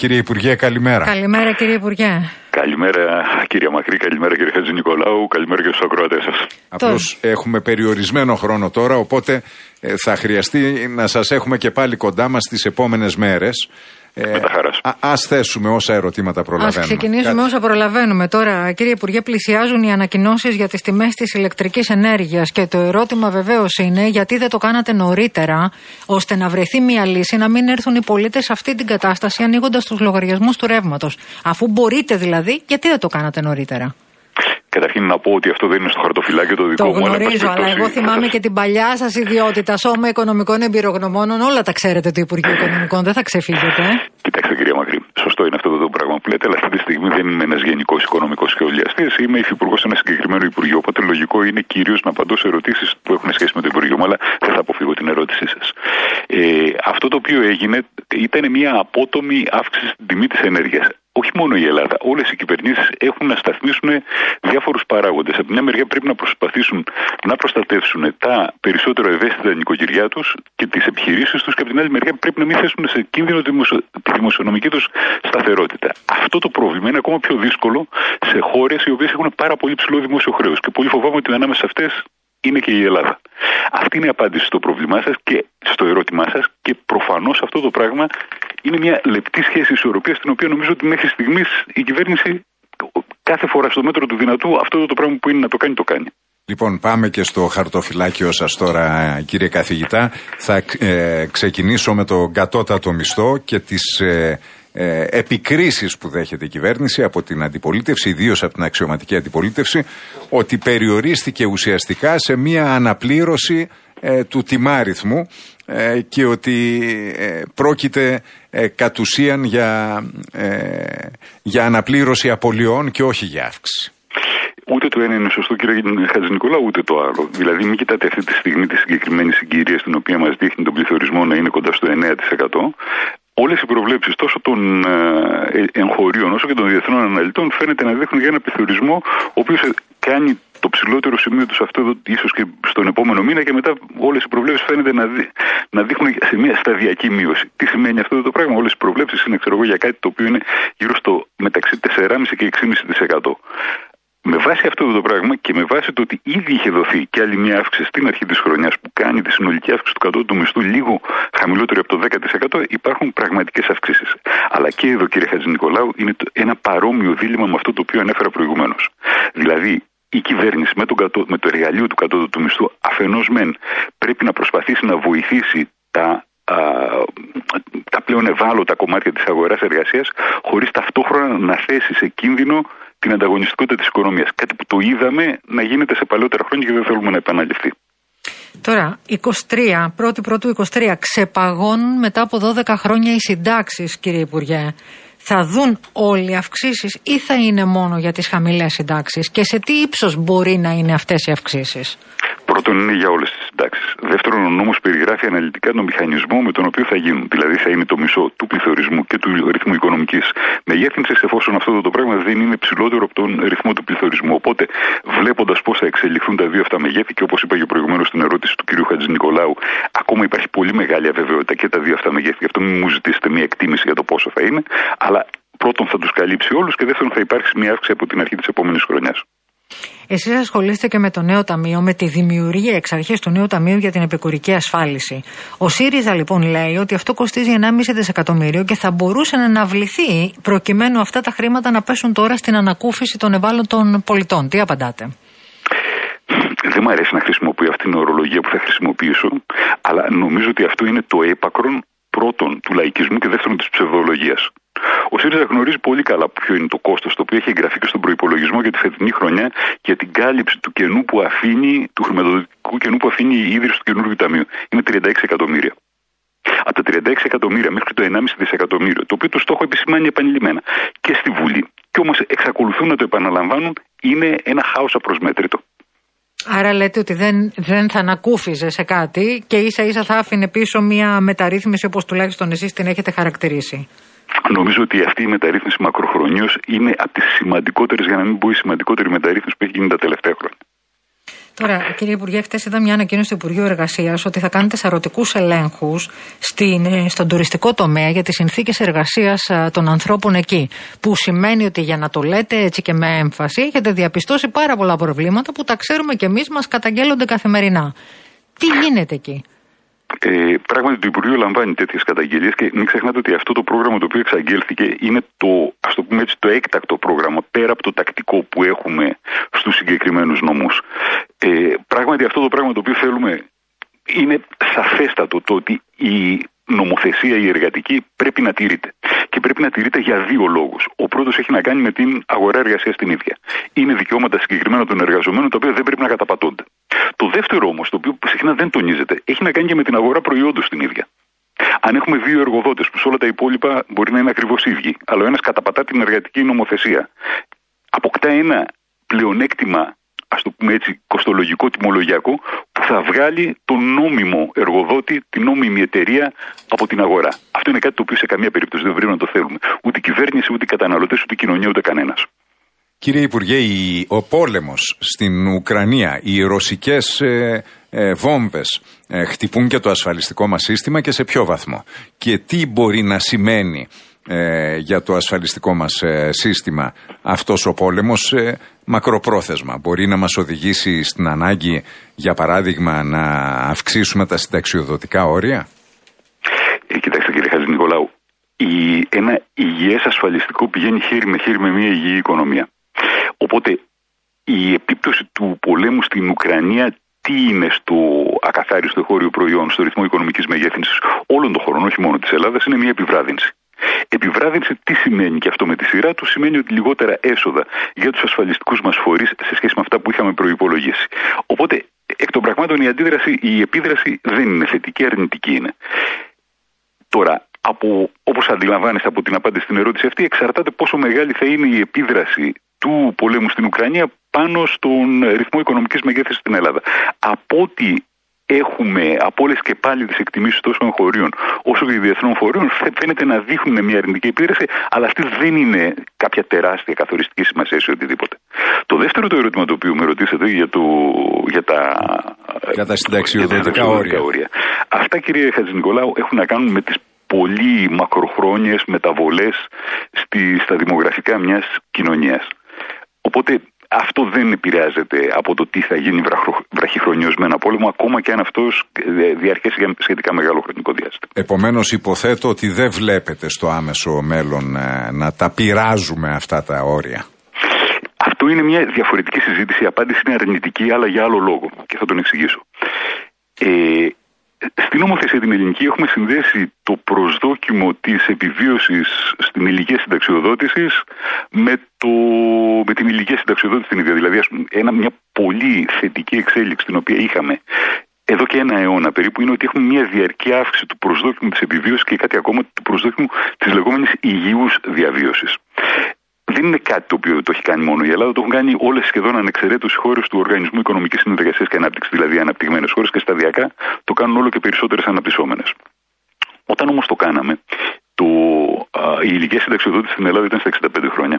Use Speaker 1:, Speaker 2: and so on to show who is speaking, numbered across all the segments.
Speaker 1: Κύριε Υπουργέ, καλημέρα.
Speaker 2: Καλημέρα, κύριε Υπουργέ.
Speaker 3: Καλημέρα, κύριε Μακρύ, καλημέρα, κύριε Χατζηνικολάου, καλημέρα και στους ακροατές σας.
Speaker 1: Απλώς έχουμε περιορισμένο χρόνο τώρα, οπότε θα χρειαστεί να σας έχουμε και πάλι κοντά μας τις επόμενες μέρες.
Speaker 3: Με τα χαράς.
Speaker 1: Ας θέσουμε όσα ερωτήματα προλαβαίνουμε.
Speaker 2: Ας ξεκινήσουμε όσα προλαβαίνουμε. Τώρα, κύριε Υπουργέ, πλησιάζουν οι ανακοινώσεις για τις τιμές της ηλεκτρικής ενέργειας και το ερώτημα βεβαίως είναι γιατί δεν το κάνατε νωρίτερα, ώστε να βρεθεί μια λύση, να μην έρθουν οι πολίτες σε αυτή την κατάσταση ανοίγοντας τους λογαριασμούς του ρεύματος. Αφού μπορείτε δηλαδή, γιατί δεν το κάνατε νωρίτερα?
Speaker 3: Καταρχήν να πω ότι αυτό δεν είναι στο χαρτοφυλάκιο το δικό μου.
Speaker 2: Το γνωρίζω, αλλά εγώ θυμάμαι και την παλιά σας ιδιότητα. Σώμα Οικονομικών Εμπειρογνωμόνων, όλα τα ξέρετε του Υπουργείου Οικονομικών, δεν θα ξεφύγετε.
Speaker 3: Κοιτάξτε, κυρία Μακρύ, σωστό είναι αυτό το πράγμα που λέτε, αλλά αυτή τη στιγμή δεν είμαι ένας γενικός οικονομικός σχεδιαστής, είμαι υφυπουργός σε ένα συγκεκριμένο Υπουργείο. Οπότε λογικό είναι κυρίως να απαντώ σε ερωτήσεις που έχουν σχέση με το Υπουργείο μου, αλλά δεν θα αποφύγω την ερώτησή σας. Αυτό το οποίο έγινε ήταν μια απότομη αύξηση στην τιμή της ενέργειας. Όχι μόνο η Ελλάδα, όλες οι κυβερνήσεις έχουν να σταθμίσουν διάφορους παράγοντες. Από μια μεριά πρέπει να προσπαθήσουν να προστατεύσουν τα περισσότερο ευαίσθητα νοικοκυριά τους και τις επιχειρήσεις τους, και από την άλλη μεριά πρέπει να μην θέσουν σε κίνδυνο τη δημοσιονομική τους σταθερότητα. Αυτό το πρόβλημα είναι ακόμα πιο δύσκολο σε χώρες οι οποίες έχουν πάρα πολύ ψηλό δημόσιο χρέος και πολύ φοβάμαι ότι ανάμεσα σε αυτές είναι και η Ελλάδα. Αυτή είναι η απάντηση στο πρόβλημά σας και στο ερώτημά σας, και προφανώς αυτό το πράγμα είναι μια λεπτή σχέση ισορροπίας, την οποία νομίζω ότι μέχρι στιγμής η κυβέρνηση κάθε φορά στο μέτρο του δυνατού αυτό το πράγμα που είναι να το κάνει, το κάνει.
Speaker 1: Λοιπόν, πάμε και στο χαρτοφυλάκιο σας τώρα, κύριε καθηγητά. Θα ξεκινήσω με τον κατώτατο μισθό και τις επικρίσεις που δέχεται η κυβέρνηση από την αντιπολίτευση, ιδίως από την αξιωματική αντιπολίτευση, ότι περιορίστηκε ουσιαστικά σε μία αναπλήρωση του τιμάριθμου και ότι πρόκειται κατ' ουσίαν για αναπλήρωση απολειών και όχι για αύξηση.
Speaker 3: Ούτε το ένα είναι σωστό, κύριε Χατζηνικολάου, ούτε το άλλο. Δηλαδή, μην κοιτάτε αυτή τη στιγμή τη συγκεκριμένη συγκυρία, στην οποία μας δείχνει τον πληθωρισμό να είναι κοντά στο 9%. Όλες οι προβλέψεις τόσο των εγχωρίων όσο και των διεθνών αναλυτών φαίνεται να δείχνουν για ένα πληθωρισμό ο οποίος κάνει το ψηλότερο σημείο του αυτό ίσως και στον επόμενο μήνα, και μετά όλες οι προβλέψεις φαίνεται να δείχνουν σε μια σταδιακή μείωση. Τι σημαίνει αυτό το πράγμα? Όλες οι προβλέψεις είναι, ξέρω εγώ, για κάτι το οποίο είναι γύρω στο μεταξύ 4,5% και 6,5%. Με βάση αυτό το πράγμα και με βάση το ότι ήδη είχε δοθεί και άλλη μια αύξηση στην αρχή της χρονιάς που κάνει τη συνολική αύξηση του κατώτατου μισθού λίγο χαμηλότερη από το 10%, υπάρχουν πραγματικές αυξήσεις. Αλλά και εδώ, κύριε Χατζηνικολάου, είναι ένα παρόμοιο δίλημμα με αυτό το οποίο ανέφερα προηγουμένως. Δηλαδή, η κυβέρνηση με το εργαλείο του κατώτατου μισθού αφενός μεν πρέπει να προσπαθήσει να βοηθήσει τα πλέον ευάλωτα κομμάτια της αγοράς εργασίας, χωρίς ταυτόχρονα να θέσει σε κίνδυνο την ανταγωνιστικότητα της οικονομίας. Κάτι που το είδαμε να γίνεται σε παλαιότερα χρόνια και δεν θέλουμε να επαναληφθεί.
Speaker 2: Τώρα, 1η-23, ξεπαγώνουν μετά από 12 χρόνια οι συντάξεις, κύριε Υπουργέ. Θα δουν όλοι οι αυξήσεις ή θα είναι μόνο για τις χαμηλές συντάξεις, και σε τι ύψος μπορεί να είναι αυτές οι αυξήσεις?
Speaker 3: Πρώτον, είναι για όλες τις συντάξεις. Δεύτερον, ο νόμος περιγράφει αναλυτικά τον μηχανισμό με τον οποίο θα γίνουν. Δηλαδή, θα είναι το μισό του πληθωρισμού και του ρυθμού οικονομικής μεγέθυνσης, εφόσον αυτό το πράγμα δεν είναι ψηλότερο από τον ρυθμό του πληθωρισμού. Οπότε, βλέποντας πώς θα εξελιχθούν τα δύο αυτά μεγέθη, και όπως είπα και προηγουμένως στην ερώτηση του κ. Χατζηνικολάου, ακόμα υπάρχει πολύ μεγάλη αβεβαιότητα και τα δύο αυτά μεγέθη. Γι' αυτό μην μου ζητήσετε μια εκτίμηση για το πόσο θα είναι. Αλλά πρώτον, θα τους καλύψει όλους, και δεύτερον, θα υπάρξει μια αύξηση από την αρχή της επόμενης χρονιάς.
Speaker 2: Εσείς ασχολείστε και με το νέο ταμείο, με τη δημιουργία εξ αρχής του νέου ταμείου για την επικουρική ασφάλιση. Ο ΣΥΡΙΖΑ λοιπόν λέει ότι αυτό κοστίζει 1,5 δισεκατομμύριο και θα μπορούσε να αναβληθεί προκειμένου αυτά τα χρήματα να πέσουν τώρα στην ανακούφιση των ευάλωτων πολιτών. Τι απαντάτε?
Speaker 3: Δεν μου αρέσει να χρησιμοποιώ αυτή την ορολογία που θα χρησιμοποιήσω, αλλά νομίζω ότι αυτό είναι το έπακρον πρώτον του λαϊκισμού και δεύτερον της ψευδολογίας. Ο ΣΥΡΙΖΑ γνωρίζει πολύ καλά ποιο είναι το κόστος το οποίο έχει εγγραφεί και στον προϋπολογισμό για τη φετινή χρονιά για την κάλυψη του κενού που αφήνει, του χρηματοδοτικού κενού που αφήνει η ίδρυση του καινούργιου ταμείου. Είναι 36 εκατομμύρια. Από τα 36 εκατομμύρια μέχρι το 1,5 δισεκατομμύριο, το οποίο το στόχο επισημάνει επανειλημμένα και στη Βουλή, και όμως εξακολουθούν να το επαναλαμβάνουν, είναι ένα χάος απροσμέτρητο.
Speaker 2: Άρα λέτε ότι δεν θα ανακούφιζε σε κάτι και ίσα ίσα θα άφηνε πίσω μια μεταρρύθμιση όπως τουλάχιστον εσείς την έχετε χαρακτηρίσει?
Speaker 3: Νομίζω ότι αυτή η μεταρρύθμιση μακροχρονίως είναι από τις σημαντικότερες, για να μην πω η σημαντικότερη μεταρρύθμιση που έχει γίνει τα τελευταία χρόνια.
Speaker 2: Τώρα, κύριε Υπουργέ, χτες είδα μια ανακοίνωση του Υπουργείου Εργασίας ότι θα κάνετε σαρωτικούς ελέγχους στον τουριστικό τομέα για τις συνθήκες εργασίας των ανθρώπων εκεί. Που σημαίνει ότι, για να το λέτε έτσι και με έμφαση, έχετε διαπιστώσει πάρα πολλά προβλήματα που τα ξέρουμε κι εμείς, μας καταγγέλλονται καθημερινά. Τι γίνεται εκεί?
Speaker 3: Πράγματι, το Υπουργείο λαμβάνει τέτοιες καταγγελίες και μην ξεχνάτε ότι αυτό το πρόγραμμα το οποίο εξαγγέλθηκε είναι ας το πούμε έτσι, το έκτακτο πρόγραμμα, πέρα από το τακτικό που έχουμε στους συγκεκριμένους νομούς. Πράγματι, αυτό το πράγμα το οποίο θέλουμε είναι σαφέστατο, το ότι η νομοθεσία η εργατική πρέπει να τηρείται. Και πρέπει να τηρείται για δύο λόγους. Ο πρώτος έχει να κάνει με την αγορά εργασίας την ίδια. Είναι δικαιώματα συγκεκριμένα των εργαζομένων, τα οποία δεν πρέπει να καταπατώνται. Το δεύτερο όμως, το οποίο συχνά δεν τονίζεται, έχει να κάνει και με την αγορά προϊόντος την ίδια. Αν έχουμε δύο εργοδότες που σε όλα τα υπόλοιπα μπορεί να είναι ακριβώς ίδιοι, αλλά ο ένας καταπατά την εργατική νομοθεσία, αποκτά ένα πλεονέκτημα, ας το πούμε έτσι, κοστολογικό, τιμολογιακό, που θα βγάλει τον νόμιμο εργοδότη, την νόμιμη εταιρεία από την αγορά. Αυτό είναι κάτι το οποίο σε καμία περίπτωση δεν πρέπει να το θέλουμε. Ούτε η κυβέρνηση, ούτε οι καταναλωτές, ούτε η κοινωνία, ούτε κανένας.
Speaker 1: Κύριε Υπουργέ, ο πόλεμος στην Ουκρανία, οι ρωσικές βόμβες χτυπούν και το ασφαλιστικό μας σύστημα, και σε ποιο βαθμό? Και τι μπορεί να σημαίνει για το ασφαλιστικό μας σύστημα αυτός ο πόλεμος μακροπρόθεσμα? Μπορεί να μας οδηγήσει στην ανάγκη, για παράδειγμα, να αυξήσουμε τα συνταξιοδοτικά όρια?
Speaker 3: Κοιτάξτε, κύριε Χατζηνικολάου, ένα υγιές ασφαλιστικό πηγαίνει χέρι με χέρι με μια υγιή οικονομία. Οπότε η επίπτωση του πολέμου στην Ουκρανία τι είναι στο ακαθάριστο εγχώριο προϊόν, στο ρυθμό οικονομικής μεγέθυνσης όλων των χωρών, όχι μόνο της Ελλάδας, είναι μια επιβράδυνση. Επιβράδυνση τι σημαίνει, και αυτό με τη σειρά του σημαίνει ότι λιγότερα έσοδα για τους ασφαλιστικούς μας φορείς σε σχέση με αυτά που είχαμε προϋπολογίσει. Οπότε, εκ των πραγμάτων, η επίδραση δεν είναι θετική, αρνητική είναι. Τώρα, όπως αντιλαμβάνεστε από την απάντηση στην ερώτηση αυτή, εξαρτάται πόσο μεγάλη θα είναι η επίδραση του πολέμου στην Ουκρανία πάνω στον ρυθμό οικονομικής μεγέθυνσης στην Ελλάδα. Από ό,τι έχουμε από όλες και πάλι τις εκτιμήσεις τόσο εγχωρίων όσο και διεθνών φορέων, φαίνεται να δείχνουν μια αρνητική επίδραση, αλλά αυτή δεν είναι κάποια τεράστια καθοριστική σημασία σε οτιδήποτε. Το δεύτερο το ερώτημα το οποίο με ρωτήσατε για τα
Speaker 1: συνταξιοδοτικά όρια.
Speaker 3: Αυτά, κύριε Χατζηνικολάου, έχουν να κάνουν με τις πολύ μακροχρόνιες μεταβολές στα δημογραφικά μιας κοινωνίας. Οπότε αυτό δεν επηρεάζεται από το τι θα γίνει βραχυχρονιώς με ένα πόλεμο, ακόμα και αν αυτός διαρκέσει για σχετικά μεγάλο χρονικό διάστημα.
Speaker 1: Επομένως, υποθέτω ότι δεν βλέπετε στο άμεσο μέλλον να τα πειράζουμε αυτά τα όρια.
Speaker 3: Αυτό είναι μια διαφορετική συζήτηση. Η απάντηση είναι αρνητική, αλλά για άλλο λόγο, και θα τον εξηγήσω. Στην νομοθεσία την ελληνική έχουμε συνδέσει το προσδόκιμο της επιβίωσης στην ηλικία συνταξιοδότησης με την ηλικία συνταξιοδότηση την ίδια. Δηλαδή, μια πολύ θετική εξέλιξη την οποία είχαμε εδώ και ένα αιώνα περίπου είναι ότι έχουμε μια διαρκή αύξηση του προσδόκιμου της επιβίωσης και κάτι ακόμα, του προσδόκιμου της λεγόμενης υγιούς διαβίωσης. Δεν είναι κάτι το οποίο το έχει κάνει μόνο η Ελλάδα, το έχουν κάνει όλες σχεδόν ανεξαιρέτως οι χώρες του Οργανισμού Οικονομικής Συνεργασίας και Ανάπτυξης, δηλαδή οι αναπτυγμένες χώρες, και σταδιακά το κάνουν όλο και περισσότερες αναπτυσσόμενες. Όταν όμως το κάναμε, η ηλικία συνταξιοδότηση στην Ελλάδα ήταν στα 65 χρόνια.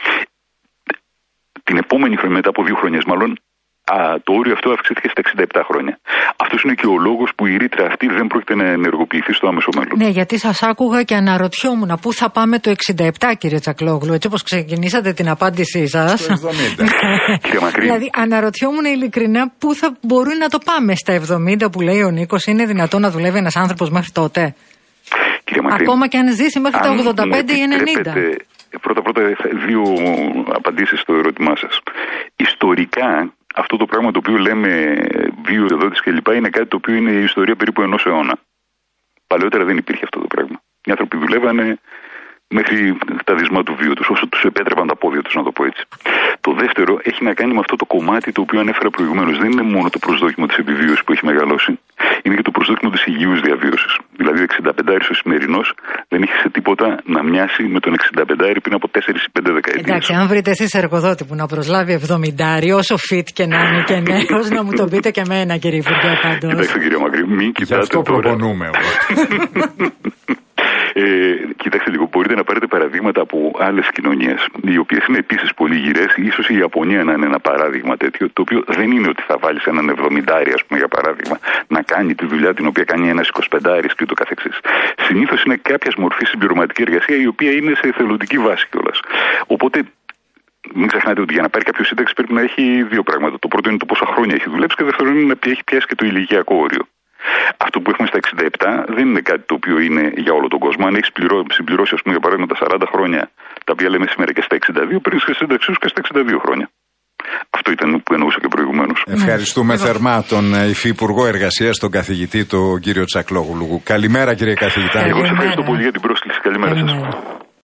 Speaker 3: Την επόμενη χρονιά, μετά από 2 χρονιές μάλλον, το όριο αυτό αυξήθηκε στα 67 χρόνια. Αυτός είναι και ο λόγος που η ρήτρα αυτή δεν πρόκειται να ενεργοποιηθεί στο άμεσο μέλλον.
Speaker 2: Ναι, γιατί σας άκουγα και αναρωτιόμουν πού θα πάμε το 67, κύριε Τσακλόγλου, έτσι όπως ξεκινήσατε την απάντησή σας.
Speaker 1: Στο 70.
Speaker 2: Δηλαδή, αναρωτιόμουν ειλικρινά πού θα μπορούμε να το πάμε στα 70 που λέει ο Νίκος. Είναι δυνατόν να δουλεύει ένας άνθρωπος μέχρι τότε? Ακόμα και αν ζήσει μέχρι τα 85 ή 90.
Speaker 3: Πρώτα, 2 απαντήσεις στο ερώτημά σας. Ιστορικά, αυτό το πράγμα το οποίο λέμε βιοεδότηση κλπ. Είναι κάτι το οποίο είναι η ιστορία περίπου 1 αιώνα. Παλαιότερα δεν υπήρχε αυτό το πράγμα. Οι άνθρωποι δουλεύανε μέχρι τα δυσμά του βίου τους, όσο τους επέτρεπαν τα πόδια τους, να το πω έτσι. Το δεύτερο έχει να κάνει με αυτό το κομμάτι το οποίο ανέφερα προηγουμένως. Δεν είναι μόνο το προσδόκιμο της επιβίωσης που έχει μεγαλώσει, είναι και το προσδόκιμο της υγιούς διαβίωσης. Δηλαδή, ο 65άρης ο σημερινός δεν έχει σε τίποτα να μοιάσει με τον 65άρη πριν από 4 ή 5 δεκαετίες.
Speaker 2: Εντάξει, αν βρείτε εσείς εργοδότη που να προσλάβει 70άρη, όσο fit και να είναι και νέος, να μου το πείτε και εμένα, κύριε Υπουργέ, πάντως.
Speaker 3: Κοιτάξτε, κύριε Μακρύ, μην κοιτάτε
Speaker 1: αυτό
Speaker 3: τώρα.
Speaker 1: προπονούμε.
Speaker 3: Κοιτάξτε λίγο, μπορείτε να πάρετε παραδείγματα από άλλες κοινωνίες, οι οποίες είναι επίσης πολύ γυρές. Ίσως η Ιαπωνία να είναι ένα παράδειγμα τέτοιο, το οποίο δεν είναι ότι θα βάλεις έναν 70άρη, ας πούμε, για παράδειγμα, να κάνει τη δουλειά την οποία κάνει ένας 25άρης και ούτω καθεξής. Συνήθως είναι κάποια μορφή συμπληρωματική εργασία, η οποία είναι σε εθελοντική βάση κιόλας. Οπότε, μην ξεχνάτε ότι για να πάρει κάποιο σύνταξη πρέπει να έχει δύο πράγματα. Το πρώτο είναι το πόσα χρόνια έχει δουλέψει και δεύτερο είναι να έχει πιάσει και το ηλικιακό όριο. Αυτό που έχουμε στα 67 δεν είναι κάτι το οποίο είναι για όλο τον κόσμο. Αν έχει συμπληρώσει, ας πούμε, για παράδειγμα, τα 40 χρόνια, τα οποία λέμε σήμερα και στα 62, παίρνει και σύνταξη σου και στα 62 χρόνια. Αυτό ήταν που εννοούσα και προηγουμένως.
Speaker 1: Ευχαριστούμε θερμά τον Υφυπουργό Εργασίας, τον καθηγητή, τον κύριο Τσακλόγλου. Καλημέρα, κύριε καθηγητά.
Speaker 3: Εγώ σας ευχαριστώ πολύ για την πρόσκληση. Καλημέρα σας.